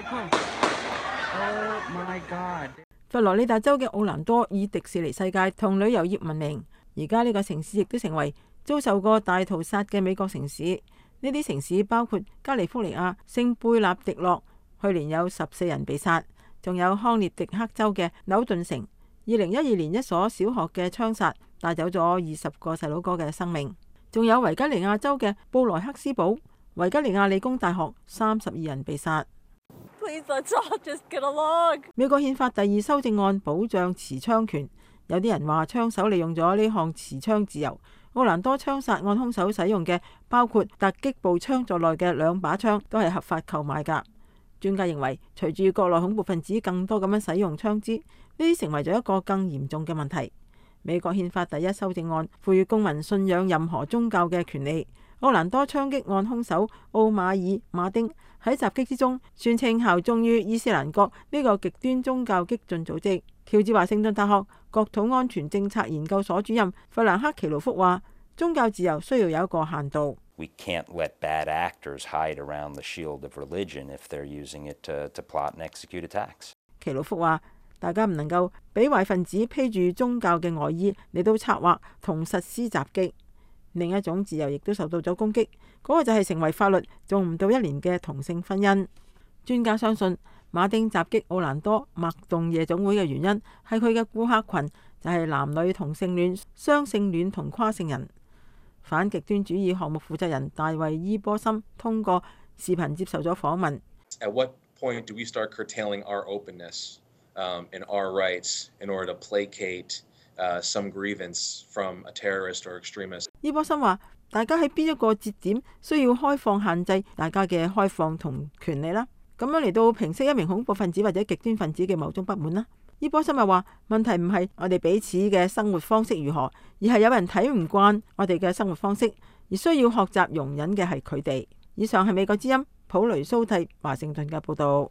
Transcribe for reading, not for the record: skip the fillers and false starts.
佛羅里達州嘅奧蘭多以迪士尼世界同旅遊業聞名，而家呢個城市亦都成為遭受過大屠殺嘅美國城市。呢啲城市包括加利福尼亞聖貝納迪諾，去年有14人被殺，仲有康涅狄克州嘅紐頓城。2012年一所小學嘅槍殺帶走咗20個細佬哥嘅生命，仲有維吉尼亞州嘅布萊克斯堡、維吉尼亞理工大學32人被殺。 Please, let's all just get along. 美國憲法第2修正案保障持槍權，有啲人話槍手利用咗呢項持槍自由。奧蘭多槍殺案兇手使用嘅包括突擊步槍在內嘅2把槍都係合法購買㗎。專家認為，隨住國內恐怖分子更多咁樣使用槍支，呢啲成為咗一個更嚴重嘅問題。美國憲法第1修正案賦予公民信仰任何宗教嘅權利。奧蘭多槍擊案兇手奧馬爾·馬丁喺襲擊之中宣稱效忠於伊斯蘭國呢個極端宗教激進組織。喬治華盛頓大學國土安全政策研究所主任弗蘭克·奇盧福話：宗教自由需要有一個限度。 We can't let bad actors hide around the shield of religion if they're using it to plot and execute attacks. 奇盧福話：大家唔能夠俾壞分子披住宗教嘅外衣嚟到策劃同實施襲擊。另一種自由亦都受到咗攻擊，嗰個就係成為法律仲唔到1年嘅同性婚姻。專家相信馬丁襲擊奧蘭多麥動夜總會嘅原因係佢嘅顧客群就係男女同性戀、雙性戀同跨性人。反極端主義項目負責人大衛伊波森通過視頻接受咗訪問。 At what point do we start curtailing our openness and our rights in order to placate some grievance from a terrorist or extremist？ 伊波森話：大家喺邊一個節點需要開放限制大家嘅開放同權利啦，咁樣嚟到平息一名恐怖分子或者極端分子嘅某種不滿啦。伊波森又話：問題唔係我哋彼此嘅生活方式如何，而係有人睇唔慣我哋嘅生活方式，而需要學習容忍嘅係佢哋。以上係美國之音普雷蘇蒂華盛頓嘅報導。